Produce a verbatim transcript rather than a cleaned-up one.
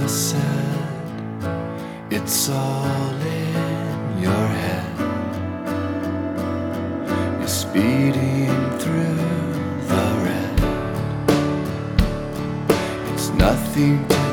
said, it's all in your head. You're speeding through the red. It's nothing to